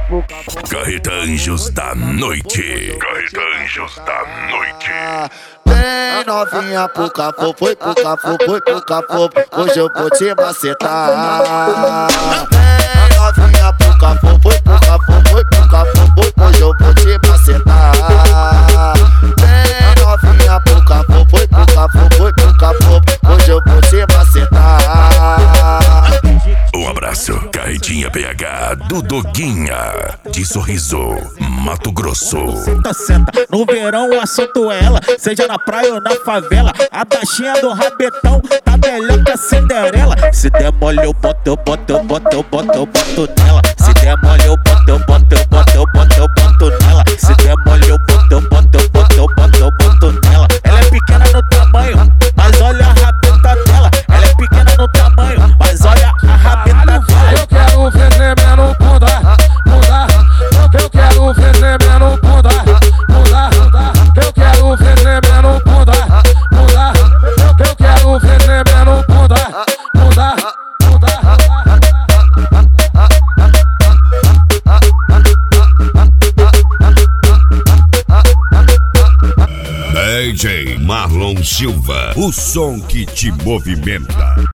Carretanjos da Noite. Carretanjos da Noite. Vem novinha pro cafô, foi pro cafô, foi pro cafô. Hoje eu vou te macetar. Vem novinha pro cafô, foi pro cafô, foi pro cafô. Hoje eu vou te macetar. Vem novinha pro cafô, foi pro cafô, foi pro cafô. Hoje eu vou te macetar. Um abraço, Carretinha PH do Doguinha, de Sorriso, Mato Grosso. Senta, senta, no verão o assunto é ela. Seja na praia ou na favela, a baixinha do rabetão tá melhor que a Cinderela. Se der mole eu boto, eu boto, eu boto, eu boto, eu boto nela. Se der mole eu boto, eu boto, eu boto, eu boto, eu boto nela. Se der mole eu boto, eu boto, eu boto, eu boto, eu boto nela. Ela é pequena no tamanho, mas olha a rabeta dela. Ela é pequena no tamanho, mas olha a rabeta dela. Eu quero ver tremendo bunda, bunda. Eu quero ver tremendo bunda, bunda. Eu quero ver tremendo bunda, bunda. Eu quero ver tremendo bunda, bunda, bunda. DJ Marlon Silva, o som que te movimenta.